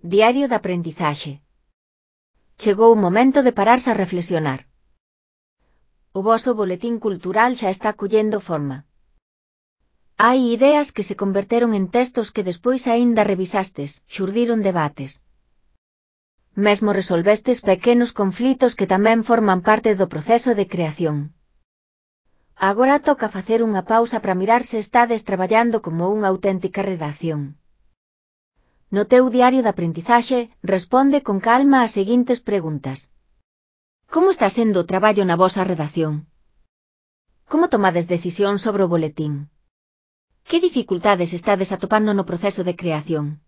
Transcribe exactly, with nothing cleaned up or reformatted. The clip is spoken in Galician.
Diario de aprendizaxe. Chegou o momento de pararse a reflexionar. O voso boletín cultural xa está collendo forma. Hai ideas que se converteron en textos que despois aínda revisastes, xurdiron debates. Mesmo resolvestes pequenos conflitos que tamén forman parte do proceso de creación. Agora toca facer unha pausa para mirar se estades traballando como unha auténtica redacción. No teu diario de aprendizaxe, responde con calma as seguintes preguntas. Como está sendo o traballo na vosa redacción? Como tomades decisión sobre o boletín? Que dificultades estades atopando no proceso de creación?